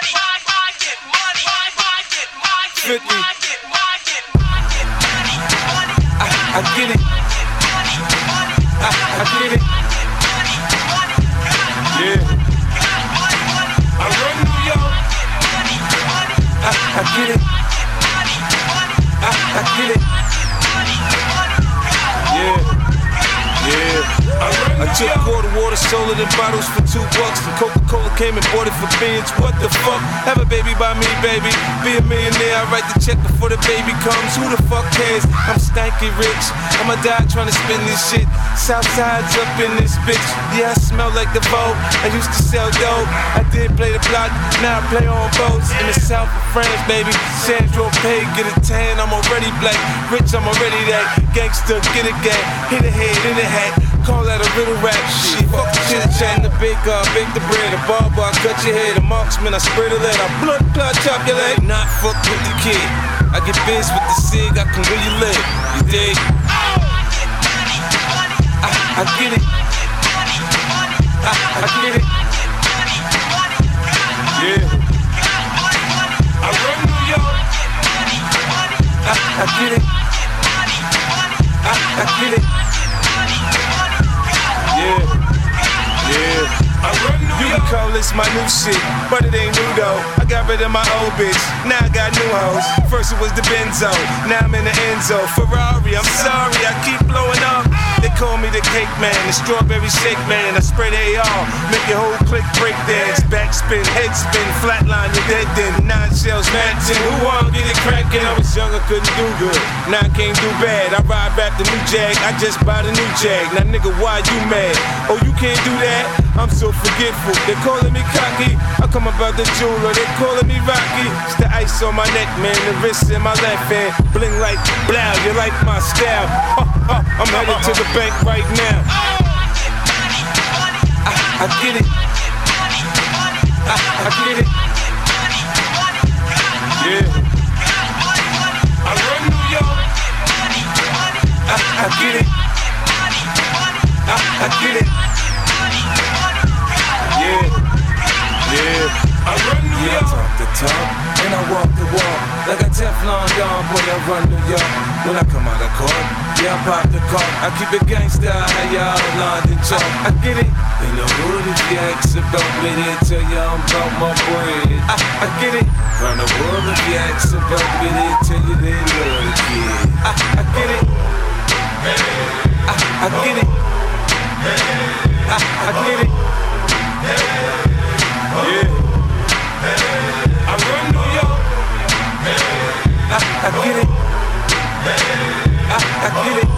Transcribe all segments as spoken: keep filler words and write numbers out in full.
fifty. I, I get it. I, I get it. Yeah. I run New York. I, I get it. I, I get it. Yeah. Yeah. I took quarter water, sold it in bottles for two bucks. And Coca-Cola came and bought it for beans. What the fuck? Have a baby by me, baby. Be a millionaire, I write the check before the baby comes. Who the fuck cares? I'm stanky rich. I'ma die trying to spin this shit. Southside's up in this bitch. Yeah, I smell like the boat. I used to sell dope. I did play the block, now I play on boats. In the south of France, baby. Sandro Pay, get a tan, I'm already black. Rich, I'm already that. Gangster, get a gang. Hit a head in a hat. Call that a little rap shit. Fuck the chit chat, the big car, bake the bread, the barber, I cut your head, the marksman, I spray the lead, I blood clot, chop your leg. Not fuck with the kid. I get biz with the cig, I can really live. You dig? I, I get it. I, I get it. Yeah. I run New York. I, I get it. I, I get it. Yeah, yeah. I run New York. You can call this my new shit, but it ain't new though. I got rid of my old bitch, now I got new hoes. First it was the Benzo, now I'm in the Enzo. Ferrari, I'm sorry, I keep blowing up. They call me the cake man, the strawberry shake man. I spray the A R, make your whole clique break dance. Backspin, head spin, flatline, you're dead then. Nine shells, matching, who wanna get it crackin'? I was young, I couldn't do good, now I can't do bad. I ride back the new Jag, I just bought a new Jag. Now nigga, why you mad? Oh, you can't do that? I'm so forgetful. They calling me cocky, I come about the jeweler. They calling me Rocky. It's the ice on my neck, man, the wrist in my left hand. Bling like blow, you like my style. Uh, uh, I'm headed to the bank right now. I, I get it. I, I get it. Yeah. I run New York. I, I get it. I, I get it. Yeah, yeah. I run New York. Yeah, I talk the talk and I walk the walk like a Teflon Don. Boy, I run New York. When I come out of court, yeah, I pop the car. I keep it gangsta, how y'all London talk. I get it. In the hood, if you ask about me, they tell you I'm about my bread. I, I get it. Round the world, if you ask about me, they tell you they love the kid. I, I get it. I, I get it. I, I get it. Yeah. I run New York. I, I get it. I, I get it.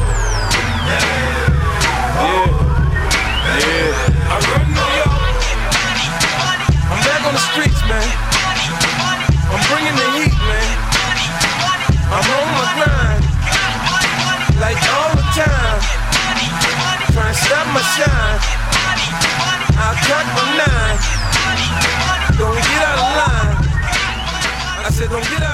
Yeah. Yeah. I run New York. I'm back on the streets, man. I'm bringing the heat, man. I'm on my grind. Like all the time. Trying to stop my shine. I'll cut my nine. Don't get out of line. I said don't get out